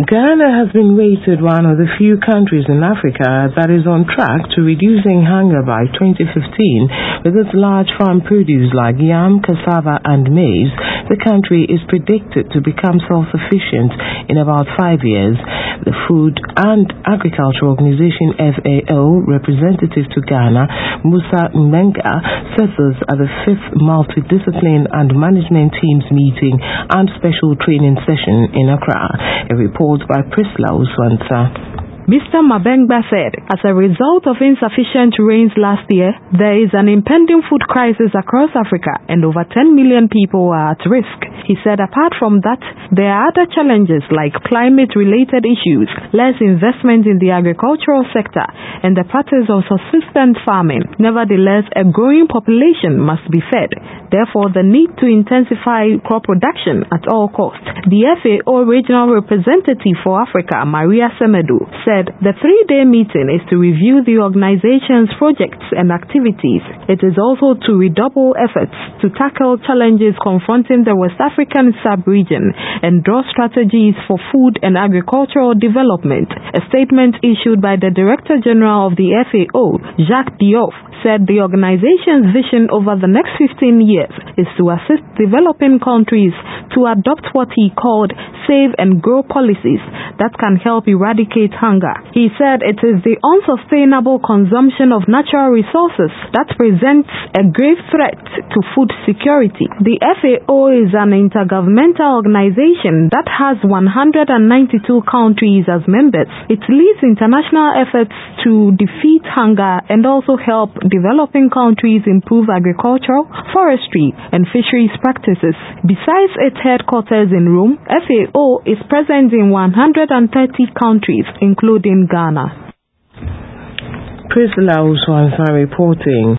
Ghana has been rated one of the few countries in Africa that is on track to reducing hunger by 2015. With its large farm produce like yam, cassava and maize, the country is predicted to become self-sufficient in about 5 years. The Food and Agriculture Organization FAO representative to Ghana, Musa Mbenga, said this at the 5th Multidiscipline and Management Teams meeting and special training session in Accra. A report by Prisla Uswansa. Mr. Mbenga said, as a result of insufficient rains last year, there is an impending food crisis across Africa and over 10 million people are at risk. He said apart from that, there are other challenges like climate-related issues, less investment in the agricultural sector, and the practice of subsistence farming. Nevertheless, a growing population must be fed. Therefore, the need to intensify crop production at all costs. The FAO regional representative for Africa, Maria Semedo, said the 3-day meeting is to review the organization's projects and activities. It is also to redouble efforts to tackle challenges confronting the West African sub-region and draw strategies for food and agricultural development. A statement issued by the Director General of the FAO, Jacques Diouf, said the organization's vision over the next 15 years is to assist developing countries to adopt what he called save and grow policies that can help eradicate hunger. He said it is the unsustainable consumption of natural resources that presents a grave threat to food security. The FAO is an intergovernmental organization that has 192 countries as members. It leads international efforts to defeat hunger and also help developing countries improve agricultural, forestry, and fisheries practices. Besides its headquarters in Rome, FAO is present in 130 countries, including Ghana. Prisla Uswansa reporting.